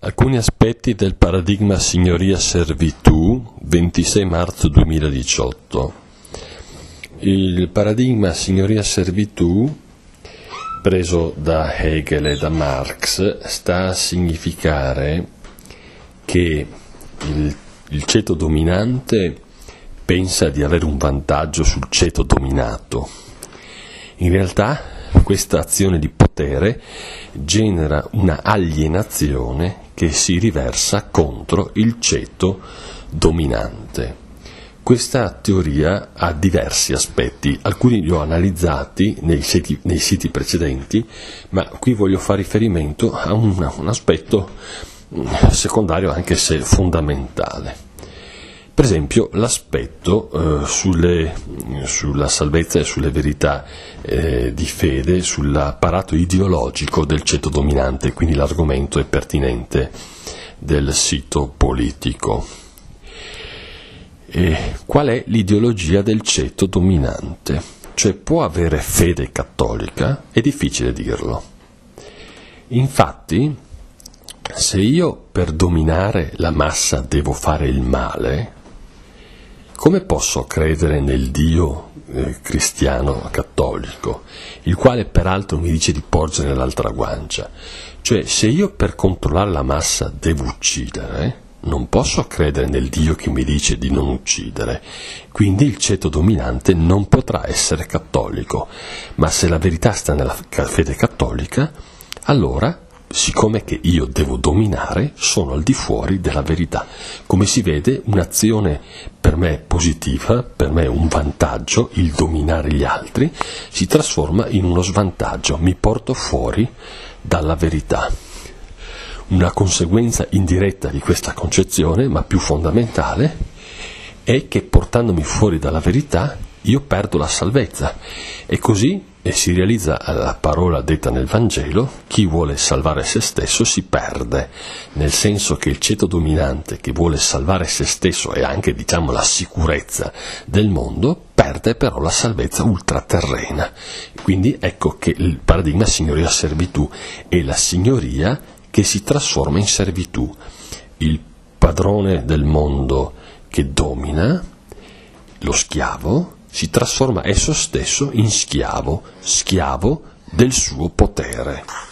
Alcuni aspetti del paradigma signoria-servitù, 26 marzo 2018. Il paradigma signoria-servitù, preso da Hegel e da Marx, sta a significare che il ceto dominante pensa di avere un vantaggio sul ceto dominato. In realtà questa azione di potere genera una alienazione che si riversa contro il ceto dominante. Questa teoria ha diversi aspetti, alcuni li ho analizzati nei siti precedenti, ma qui voglio fare riferimento a un aspetto secondario anche se fondamentale. Per esempio l'aspetto sulla salvezza e sulle verità di fede, sull'apparato ideologico del ceto dominante, quindi l'argomento è pertinente del sito politico. Qual è l'ideologia del ceto dominante? Cioè può avere fede cattolica? È difficile dirlo. Infatti, se io per dominare la massa devo fare il male, come posso credere nel Dio cristiano cattolico, il quale peraltro mi dice di porgere l'altra guancia? Cioè, se io per controllare la massa devo uccidere, non posso credere nel Dio che mi dice di non uccidere. Quindi il ceto dominante non potrà essere cattolico. Ma se la verità sta nella fede cattolica, allora, siccome che io devo dominare, sono al di fuori della verità. Come si vede, un'azione per me positiva, per me un vantaggio, il dominare gli altri, si trasforma in uno svantaggio, mi porto fuori dalla verità. Una conseguenza indiretta di questa concezione, ma più fondamentale, è che portandomi fuori dalla verità io perdo la salvezza. E così si realizza la parola detta nel Vangelo: chi vuole salvare se stesso si perde, nel senso che il ceto dominante che vuole salvare se stesso e anche, diciamo, la sicurezza del mondo, perde però la salvezza ultraterrena. Quindi ecco che il paradigma signoria-servitù è la signoria che si trasforma in servitù. Il padrone del mondo che domina, lo schiavo, si trasforma esso stesso in schiavo del suo potere.